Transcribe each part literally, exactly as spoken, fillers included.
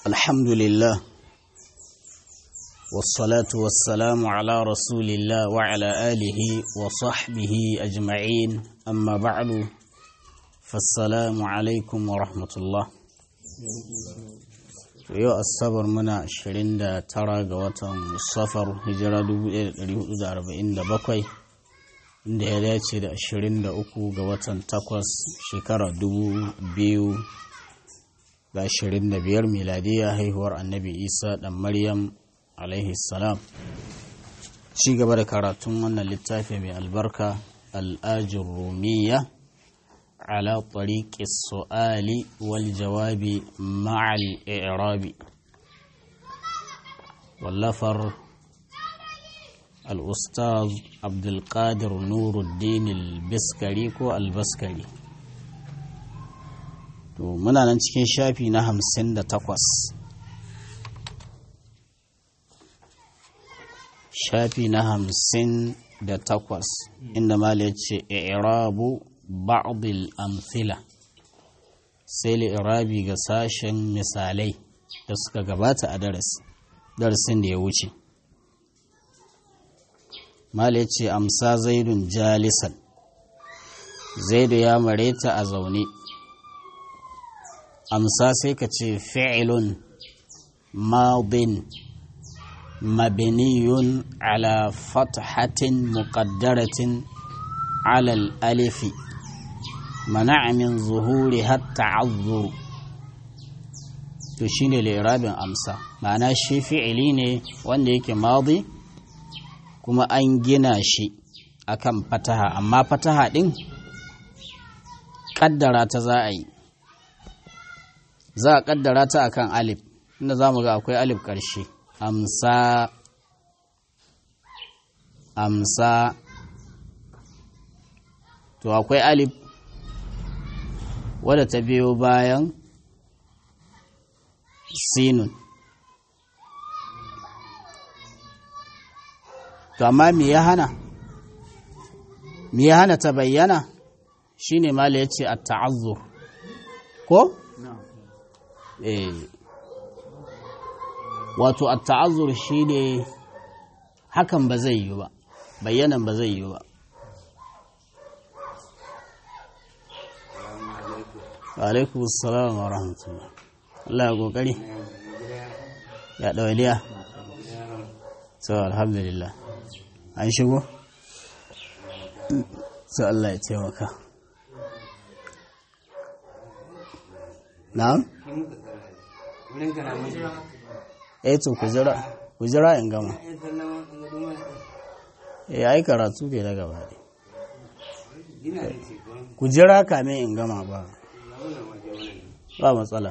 الحمد لله والصلاة والسلام على رسول الله وعلى آله وصحبه أجمعين أما بعد فالسلام عليكم ورحمة الله يو الصبر منا شرين دا ترى قواتهم الصفر هجرة دو أربعين دا بقوي da ya dace da ashirin da uku ga watan takwas shekara dubu biyu da ashirin da biyar miladiya haihuwar annabi isa dan maryam alaihi salam ci gaba da karatun wannan littafi mai albarka al'ajin rumiya ala tariqi su'ali wal jawabi ma'al i'rabi wallafar الأستاذ عبد القادر نور الدين البسكري كو البسكري to muna nan cikin shafi na hamsin da takwas shafi na hamsin da takwas inda mala ya ce i'rabu ba'dil amthila sai li'irabi ga sashen misalai da suka gabata a darasin da ya wuce mala ce amsa zaidun jalisan zaidu ya mareta a zaune amsa sai ka ce fi'ilun madin mabniyun ala fathatin muqaddaratin ala al-alifi mana'a min zuhuri hatta azzur to shine li'irabin amsa ma'ana shi fi'ili ne wanda yake madi kuma an gina shi akan fataha amma fataha ɗin ƙaddara ta za a yi za a ƙaddara ta akan alif inda za mu ga akwai alif ƙarshe amsa amsa to akwai alif wadda ta biyo bayan sinun to amma me ya hana me ya hana ta bayyana shine mala yace at-ta'azzur ko eh wato at-ta'azzur shine hakan ba zai yi ba bayyanan ba zai yi ba wa alaikum assalam wa rahmatullah Allah ya kokari ya dawaliya so alhamdulillah an shigo sai Allah ya taimaka na'am eh to kujira kujira in gama eh ai karatu ne daga baya kujira kame in gama ba ba matsala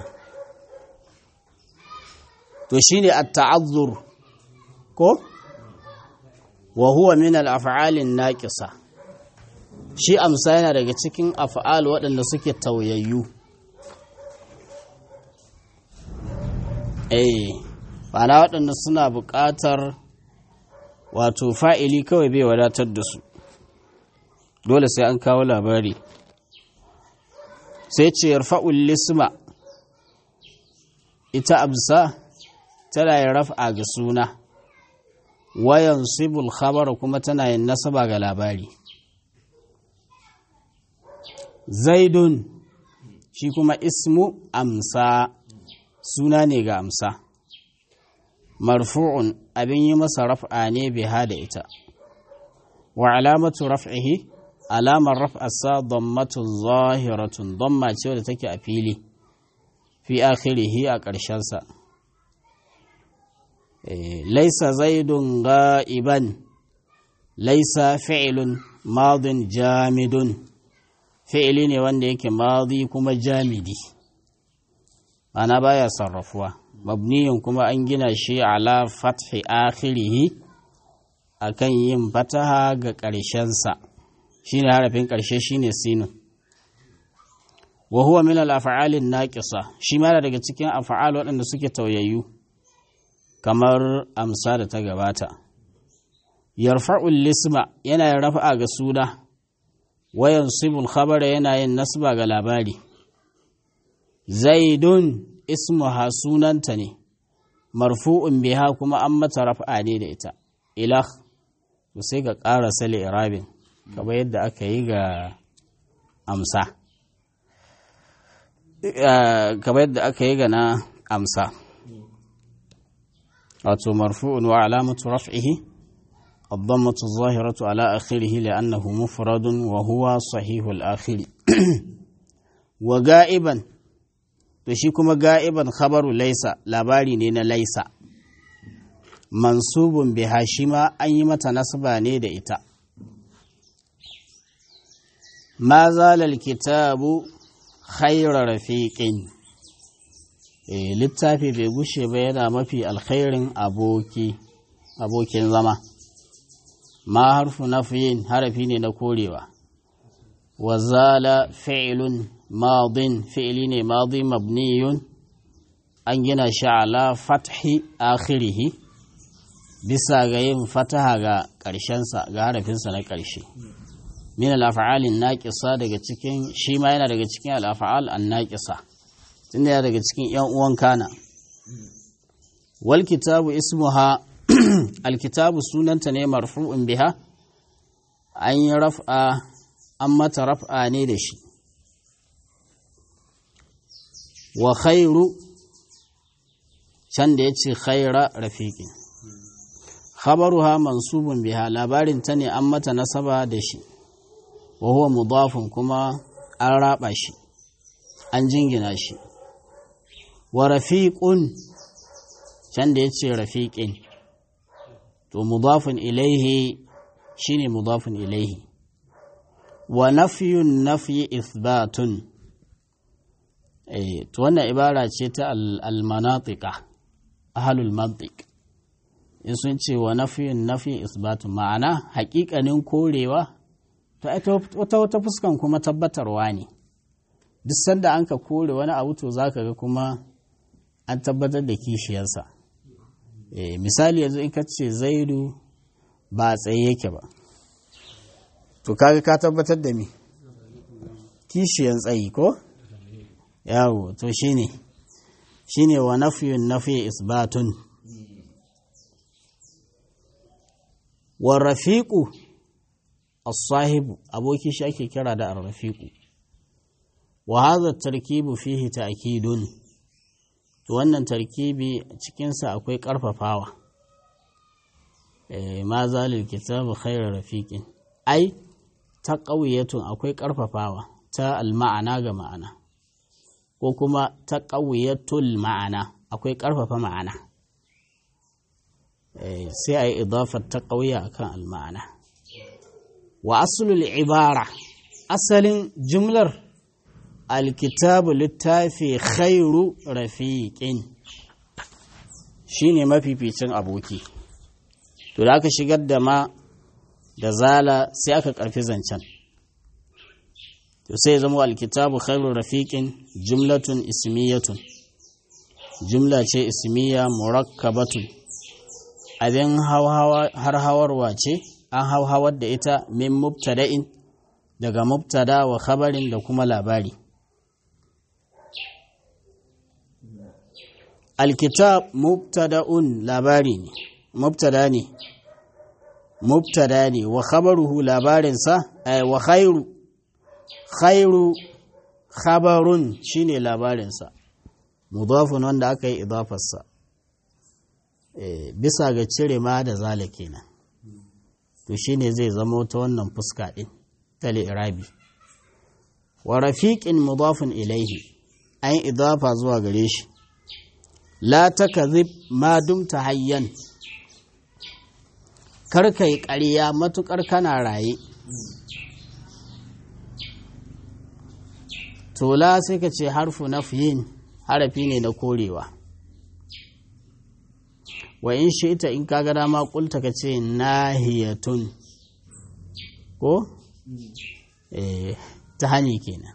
to shine at-ta'azzur ko wa huwa min al-af'al an-naqisa shi amsa yana daga cikin af'al waɗanda suke tauyayyu eh bana waɗanda suna buƙatar wato fa'ili kawai bai wadatar da su dole sai an kawo labari sai ce yarfa'ul lisma ita amsa tana yin raf'a ga suna wayan sibul khabar kuma tana yin nasaba ga labari zaidun shi kuma ismu amsa suna ne ga amsa marfu'un abin yi masa raf'a ne biha da ita wa alamatu raf'ihi alamar raf'arsa dammatun zahiratun damma ce wadda take a fili fi akhirihi a ƙarshensa laisa zaidun ga'iban laisa fi'ilun madin jamidun fi'ili ne wanda yake madi kuma jamidi ana baya sarrafuwa mabniyun kuma an gina shi ala fathi akhirihi akan yin fataha ga ƙarshensa shine harafin ƙarshe shine sinun wa huwa min al-af'alin naqisa shi ma daga cikin af'al waɗanda suke tauyayyu kamar amsa da ta gabata yarfa'ul lisma yana yin rafa'a ga suna wayan sibul khabara yana yin nasba ga labari zaidun ismuha sunanta ne marfu'un biha kuma an mata raf'a ne da ita ilah to sai ka ƙara sali irabin kamar yadda aka yi ga amsa kamar yadda aka yi ga na amsa wato marfu'un wa alamatu raf'ihi الضمة الظاهرة على آخره لأنه مفرد وهو صحيح الآخر وغائبا تشيكما غائبا خبر ليس لاباري نينا ليس منصوب بهاشما أيمة نصبا نيد إتا ما زال الكتاب خير رفيق littafi bai gushe ba yana mafi alkhairin aboki abokin zama ma harfu nafiyin harafi ne na korewa wa zala fi'lun madin fi'li ne madi mabniyun an gina shi ala fathi akhirih bisa ga yin fataha ga ƙarshensa ga harafinsa na ƙarshe min al-af'alin naqisa daga cikin shi ma yana daga cikin al-af'al an-naqisa tunda yana daga cikin yan uwan kana wal kitabu ismuha alkitabu sunanta ne marfu'un biha an yi raf'a an mata raf'a ne da shi wa khairu can da ya ce khaira rafiqin khabaruha mansubun biha labarin ta ne an mata nasaba da shi wa huwa mudafun kuma an raba shi an jingina shi wa rafiqun can da ya ce rafiqin to mudafun ilaihi shine mudafun ilaihi wa nafyun nafyi ithbatun eh to wannan ibara ce ta al-manatiqa ahlul mantiq in sun ce wa nafyun nafyi ithbatun ma'ana haƙiƙanin korewa to wata wata fuskan kuma tabbatarwa ne duk sanda an ka kore wani abu to zaka ga kuma an tabbatar da kishiyarsa eh misali yanzu in ka ce zaidu ba tsaye yake ba to kaga ka tabbatar da me kishiyan tsayi ko yawo to shine shine wa nafyun nafyi isbatun wa rafiqu as-sahibu aboki shi ake kira da ar-rafiqu wa hadha at-tarkibu fihi ta'kidun to wannan tarkibi cikin sa akwai karfafawa eh ma zalil kitabu khairu rafiqin ai taqawiyatun akwai karfafawa ta al-ma'ana ga ma'ana ko kuma taqawiyatul ma'ana akwai karfafa ma'ana eh sai ai idafar taqawiya akan al-ma'ana wa aslul ibara asalin jumlar alkitabu littafi khairu rafiqin shine mafificin aboki to da aka shigar da ma da zala sai aka karfi zancen to sai zama alkitabu khairu rafiqin jumlatun ismiyatun jumla ce ismiya murakkabatun abin har hawarwa ce an hauhawar da ita min mubtada'in daga mubtada wa khabarin da kuma labari alkitab mubtada'un labari ne mubtada ne mubtada ne wa khabaruhu labarinsa ay wa khairu khairu khabarun shine labarinsa mudafun wanda aka yi idafarsa eh bisa ga cire ma da zala kenan to shine zai zama ta wannan fuska din ta li'irabi wa rafiqin mudafun ilaihi an idafa zuwa gare shi la takazib ma dumta hayyan karkai ƙarya matukar kana raye to la sai ka ce harfu nafyin harafi ne na korewa wa in shi'ta in kaga dama kulta ka ce nahiyatun ko eh ta hani kenan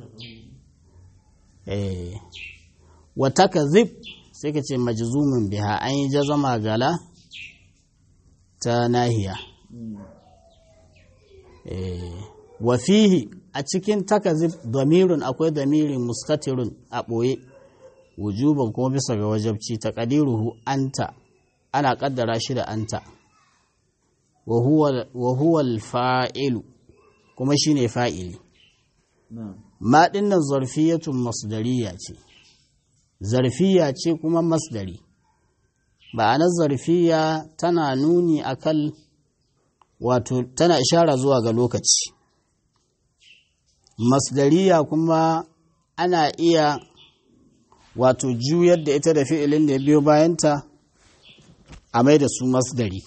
eh wa takazib sai ka ce majzumun biha an yi jazama gala ta nahiya eh wa fihi a cikin takazib damirun akwai damirin mustatirun a boye wujuban kuma bisa ga wajabci taqdiruhu anta ana kaddara shi da anta wa huwa wa huwa al-fa'ilu kuma shine fa'ili ma dinnan zarfiyatun masdariya ce zarfiya ce kuma masdari ma'anar zarfiya tana nuni akan wato tana ishara zuwa ga lokaci masdariya kuma ana iya wato juyar da ita da fi'ilin da ya biyo bayanta a mai da su masdari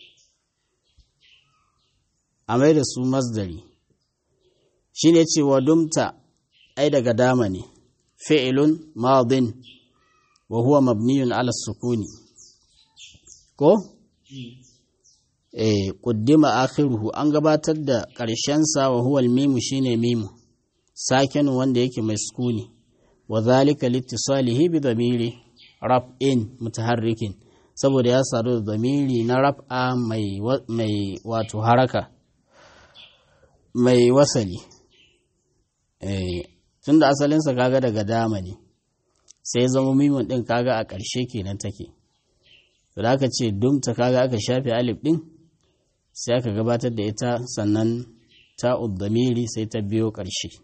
a mai da su masdari shi ne cewa dumta ai daga dama ne fi'ilun madin wa huwa mabniyun ala sukuni ko? eh kuddima akhiruhu an gabatar da ƙarshensa wa huwa mimu shine mimu sakin wanda yake mai sukuni wa zalika litisalihi bi dhamiri raf'in mutaharrikin saboda ya sadu da dhamiri na raf'a mai mai wato haraka mai wasali eh tunda asalin sa kaga daga dama ne sai zama mimun din kaga a ƙarshe kenan take to da aka ce dumta kaga aka shafe alif din sai aka gabatar da ita sannan ta'ud dhamiri sai ta biyo ƙarshe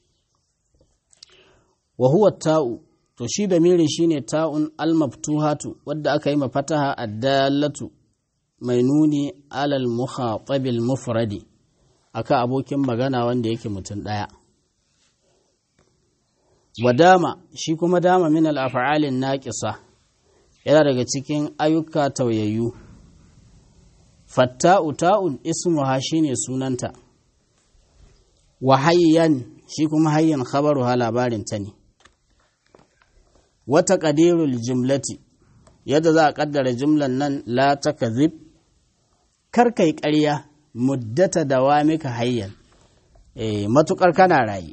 wa huwa ta'u to shi damirin shine ta'un al-maftuhatu wadda aka yi mafataha addallatu mai nuni alal mukhatabil mufradi aka abokin magana wanda yake mutum daya wadama shi kuma dama min al-af'alin naqisa yana daga cikin ayyuka tauyayyu fatta'u ta'un ismuha shine sunanta wa hayyan shi kuma hayyan khabaruha labarin ta ne wata ƙadirul jumlati yadda za a ƙaddara jumlan nan la ta kazib karkai ƙarya muddata da wa mika hayyan e, matuƙar kana rayu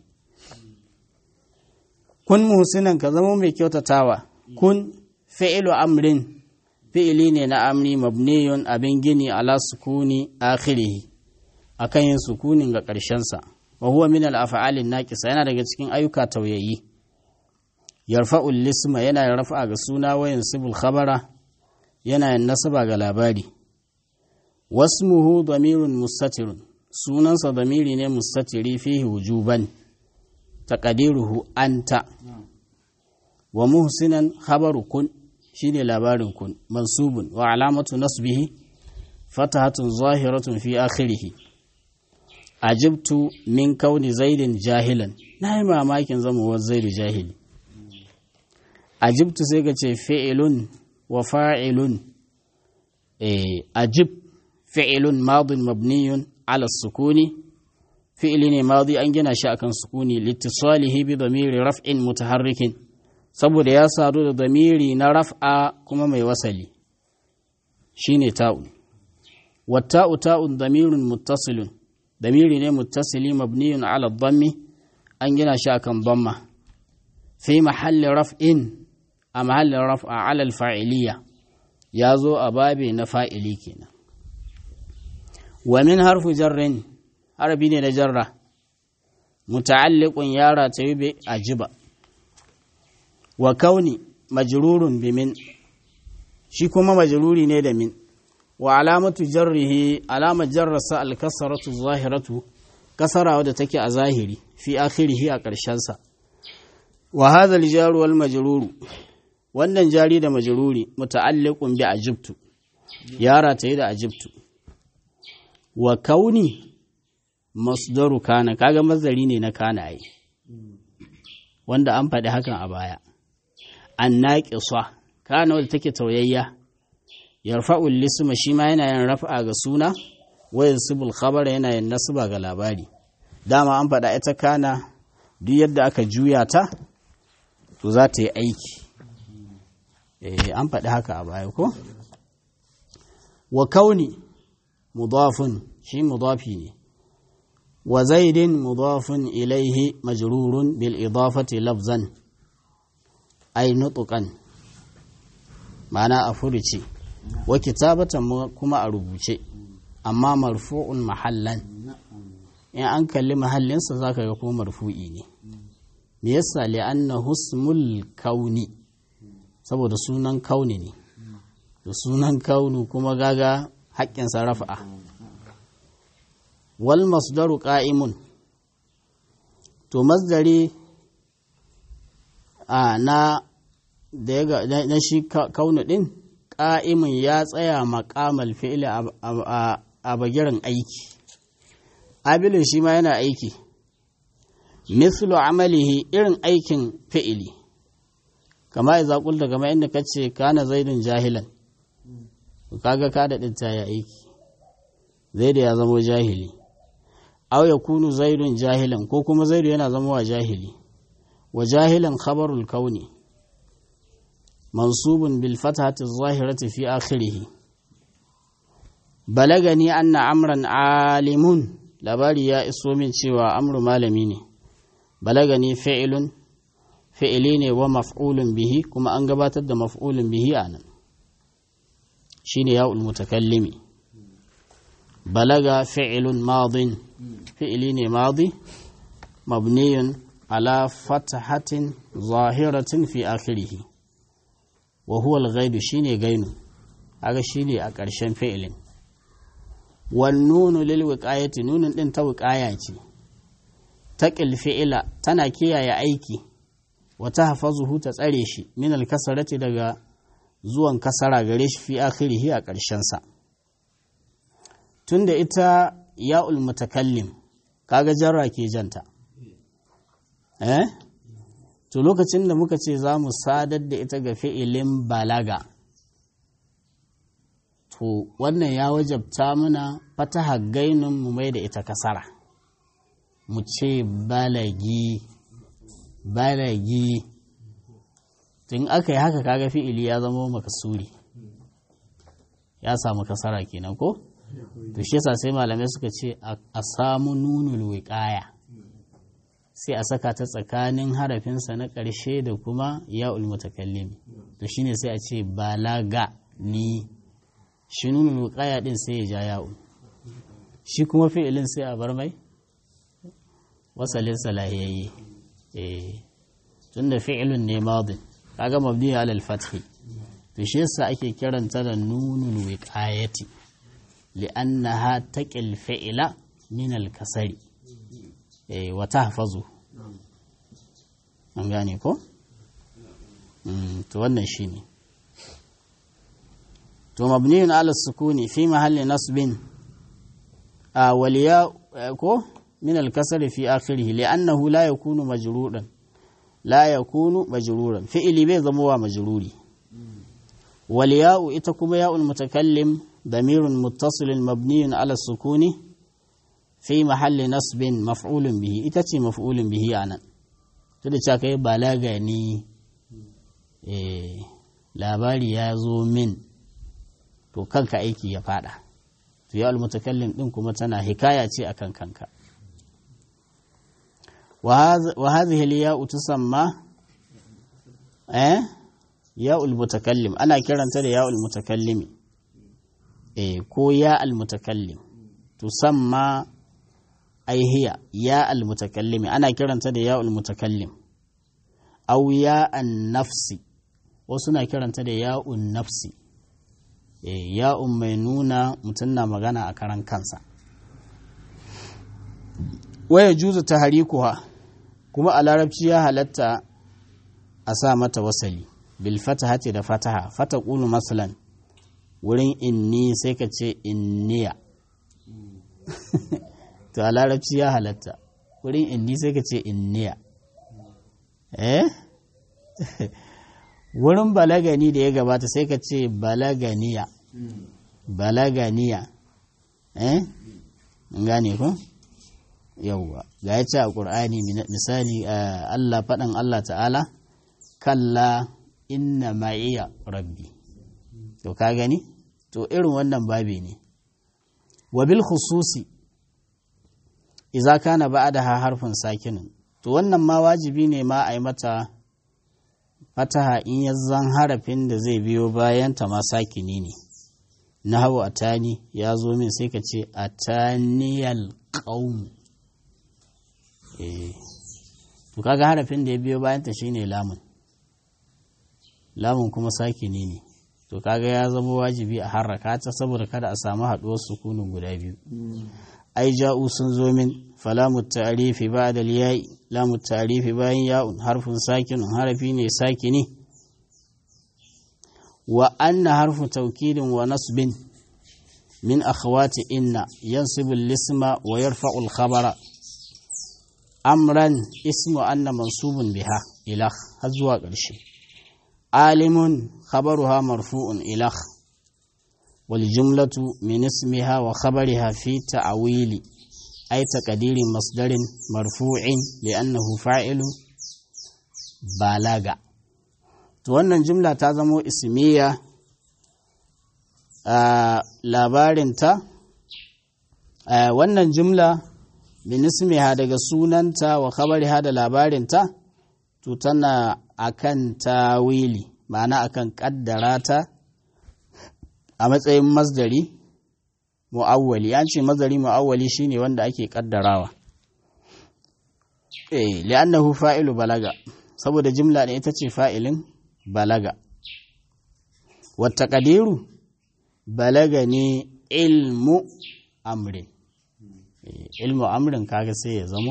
kun muhsinan ka zama mai kyautatawa kun fi'ilu amrin fi'ili ne na amri mabniyun abin gini ala sukuni akhirihi akan yin sukunin ga ƙarshensa wa huwa min al-af'alin naqisa yana daga cikin ayyuka tauyayi yarfa'ul lisma yana rafa ga suna wayan sibul khabara yana yin nasaba ga labari wasmuhu damirun mustatirun sunansa damiri ne mustatiri fihi wujuban taqdiruhu anta wa muhsinan khabaru kun shine labarin kun mansubun wa alamatu nasbihi fatahatun zahiratun fi akhirih ajibtu min kauni zaidin jahilan nayi mamakin zamawar zaidu jahili ajibtu sai ka ce fi'ilun wa fa'ilun eh ajib fi'ilun madin mabniyun ala sukuni fi'ili ne madi an gina shi akan sukuni litisalihi bi damiri raf'in mutaharrikin saboda ya sadu da damiri na raf'a kuma mai wasali shine ta'un wa ta'u ta'un damirun muttasilun damiri ne muttasili mabniyun ala dhammi an gina shi akan dhamma fi mahalli raf'in a mahallin raf'a ala al-fa'iliyya yazo a babe na fa'ili kenan wa min harfu jarrin harfi ne na jarra muta'alliqun yara tayyib ajiba wa kauni majrurun bi min shi kuma majruri ne da min wa alamatu jarrihi alama jarrasa al-kasratu zahiratu kasara wadda take a zahiri fi akhirihi a ƙarshen sa wa hadha al-jar wal majrur wannan jari da majruri muta'alliqun bi ajibtu yara tayi da ajibtu wa kauni masdaru kana kaga mazari ne na kana ai wanda an faɗi hakan a baya an naqisa kana wadda take tauyayya yarfa'ul lisma shi ma yana yin raf'a ga suna wa yansibul khabara yana yin nasba ga labari dama an faɗa ita kana duk yadda aka juya ta to za ta yi aiki eh an faɗi haka a baya ko wa kauni mudafun shi mudafi ne wa zaidin mudafun ilaihi majrurun bil idafati lafzan ay nutqan ma'ana a furuci wa kitabatan kuma a rubuce amma marfu'un mahallan in an kalli mahallinsa zaka ga ko marfu'i ne me yasa li anna husmul kauni saboda sunan kauni ne da sunan kaunu kuma gaga haƙƙin sarrafa wal masdaru qa'imun to masdari a na da ya na shi kaunu din qa'imun ya tsaya maqamal fi'li a bagiran aiki abilin shi ma yana aiki mislu amalihi irin aikin fi'ili kama idza qulta kama inda kace kana zaidun jahilan kaga ka da ta ya aiki zaidu ya zama jahili aw yakunu zaidun jahilan ko kuma zaidu yana zama wa jahili wa jahilan khabarul kauni mansubun bil fathati adh-dhahirati fi akhirih balagani anna amran alimun labari ya iso min cewa amru malami ne balagani fi'ilun fi'ili ne wa maf'ulun bihi kuma an gabatar da maf'ulun bihi anan shine ya'ul mutakallimi balaga fi'ilun madin fi'ili ne madi mabniyun ala fathatin zahiratin fi akhirih wa huwa al-ghaib shine gainu aga shine a ƙarshen fi'ilin wan nunu lil wiqayati nunun din ta wiqaya ce taqil fi'ila tana kiyaye aiki wa tahfazuhu ta tsare shi min al-kasrati daga zuwan kasara gare shi fi akhirih a ƙarshen sa tunda ita ya'ul mutakallim kaga jarra ke janta eh to lokacin da muka ce za mu sadar da ita ga fi'ilin balaga to wannan ya wajabta mana fataha gainun mu mai da ita kasara mu ce balagi balagi tun aka yi haka kaga fi'ili ya zama makasuri ya samu kasara kenan ko to shi yasa sai malamai suka ce a samu nunul wiqaya sai a saka ta tsakanin harafinsa na ƙarshe da kuma ya'ul mutakallim to shine sai a ce balaga ni shi nunul wiqaya din sai ya ja ya'ul shi kuma fi'ilin sai a bar mai wasalin salahiyayye eh tunda fi'ilun ne madin kaga mabni ala al-fath to shi yasa ake kiranta da nunul wiqayati li'annaha taqil fi'la min al-kasri eh wa tahfazu an gane ko mm to wannan shine to mabniun ala sukuni fi mahalli nasbin a waliya ko min al-kasri fi akhirih li'annahu la yakunu majruran la yakunu majruran fi'li bai zama wa majruri waliya'u ita kuma ya'ul mutakallim damirun muttasilun mabniyun ala sukuni fi mahalli nasbin maf'ulun bihi ita ce maf'ulun bihi anan to da cewa kai balaga ni eh labari ya zo min to kanka aiki ya fada to ya'ul mutakallim din kuma tana hikaya ce akan kanka wa hadhihi al-ya'u tusamma eh ya'ul mutakallim ana kiranta da ya'ul mutakallimi eh ko ya'al mutakallim tusamma ai hiya ya'al mutakallimi ana kiranta da ya'ul mutakallim aw ya'an nafsi wasu na kiranta da ya'un nafsi eh ya'un mai nuna mutun na magana a karan kansa waya juzu tahrikuha kuma a larabci ya halatta a sa mata wasali bil fatahati da fataha fataqulu masalan wurin inni sai ka ce inniya to a larabci ya halatta wurin inni sai ka ce inniya eh wurin balagani da ya gabata sai ka ce balaganiya balaganiya eh gane ko yawwa ga ya ce a ƙur'ani misali Allah faɗin Allah ta'ala kalla inna ma'iya rabbi to ka gani to irin wannan babi ne wa bil khususi idza kana ba'daha harfun sakinun to wannan ma wajibi ne ma a yi mata fataha in yazzan harafin da zai biyo bayan ta ma sakini ne nahwu atani ya zo min sai ka ce ataniyal qaum eh to kaga harafin da ya biyo bayan ta shine lamun lamun kuma sakini ne to kaga ya zama wajibi a harraka ta saboda kada a samu haɗuwar sukunin guda biyu ai ja'u sun zo min falamu ta'rifi ba'da al-ya'i lamu ta'rifi bayan ya'un harfun sakinun harafi ne sakini wa anna harfu tawkidin wa nasbin min akhawati inna yansibu al-isma wa yarfa'u al-khabara amran ismu anna mansubun biha ilah har zuwa ƙarshe alimun khabaruha marfu'un ilah wal jumlatu min ismiha wa khabariha fi ta'wili ay taqdiri masdarin marfu'in li'annahu fa'ilu balaga to wannan jumla ta zamo ismiya a labarinta wannan jumla min ismiha daga sunanta wa khabariha da labarinta to tana akan tawili ma'ana akan kaddara ta a matsayin masdari mu'awwali an ce masdari mu'awwali shine wanda ake kaddarawa eh li'annahu fa'ilu balaga saboda jumla ne ita ce fa'ilin balaga wa taqdiru balaga ne ilmu amrin ilmu amrin kaga sai ya zamo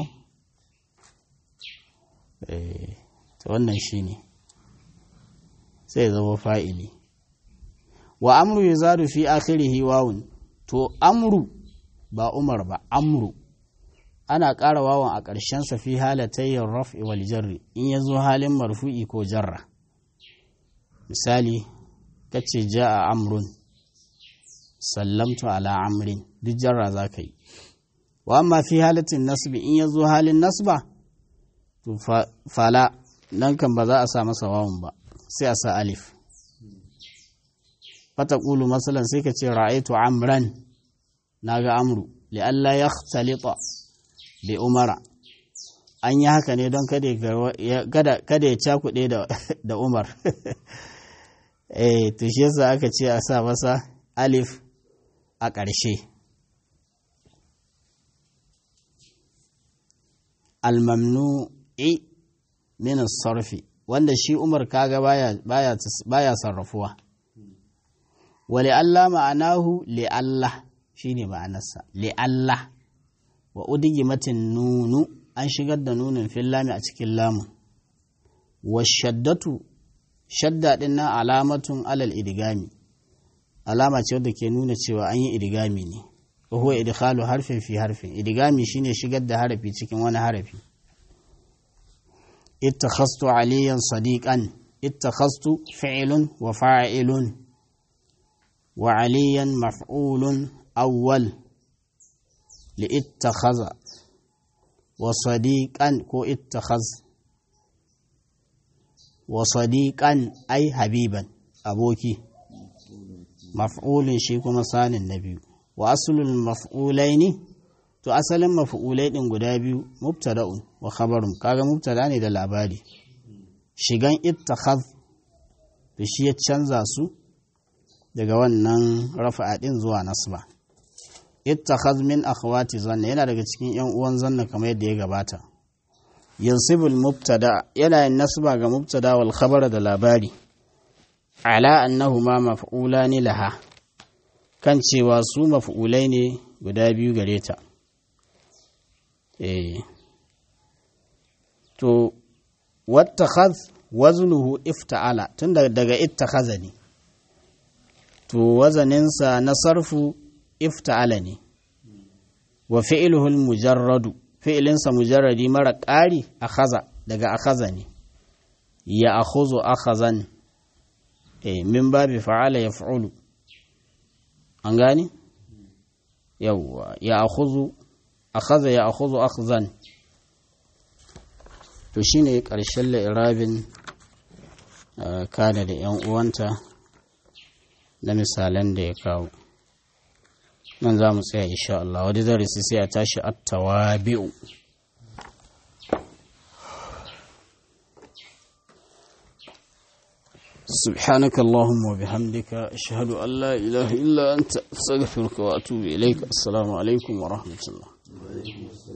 eh to wannan shine sai ya zama fa'ili wa amru yuzadu fi akhirih wawun to amru ba umar ba amru ana ƙara wawan a ƙarshen sa fi halatayn raf'i wal jarri in yazo halin marfu'i ko jarra misali kace jaa amrun sallamtu ala amrin duk jarra zakai wa amma fi halatin nasbi in yazo halin nasba to fala nan kan ba za a sa masa wawan ba sai a sa alif fataqulu masalan sai ka ce ra'aytu amran naga amru li alla yakhtalita bi umara an yi haka ne don kada kada kada ya cakude da da umar eh to shi yasa aka ce a sa masa alif a ƙarshe al-mamnu'i min as-sarfi wanda shi Umar kaga baya baya baya sarrafuwa wali Allah ma'anahu li Allah shine ma'anarsa li Allah wa udgimatin nunu an shigar da nunin fil lami a cikin lamun wa shaddatu shadda din nan alamatun alal idgami alama ce wadda ke nuna cewa an yi idgami ne ko huwa idkhalu harfin fi harfin idgami shine shigar da harafi cikin wani harafi اتخذت عليا صديقا اتخذت فعل وفاعل وعليا مفعول أول لاتخذ وصديقا كو اتخذ وصديقا أي حبيبا أبوكي مفعول شيكو مثال النبي وأصل المفعولين to asalin maf'ulai din guda biyu mubtada'un wa khabarun kaga mubtada ne da labari shigan ittakhadh da shi ya canza su daga wannan rafa'a din zuwa nasba ittakhadh min akhawati zanna yana daga cikin yan uwan zanna kamar yadda ya gabata yansibul mubtada yana yin nasba ga mubtada wal khabar da labari ala annahuma maf'ulani laha kan cewa su maf'ulai ne guda biyu gare ta eh to wattakhadh waznuhu ifta'ala tunda daga ittakhaza ne to wazaninsa na sarfu ifta'ala ne wa fi'luhu al-mujarradu fi'linsa mujarradi mara ƙari akhaza daga akhaza ne ya akhuzu akhazan eh min babi fa'ala yaf'ulu an gani yawa ya akhuzu akhaza ya akhuzu akhzan to shine ƙarshen la'irabin kana da yan uwanta na misalan da ya kawo nan za mu tsaya insha Allah wadda darasi sai a tashi at-tawabi'u سبحانك اللهم وبحمدك أشهد أن لا إله إلا أنت أستغفرك وأتوب إليك السلام عليكم ورحمة الله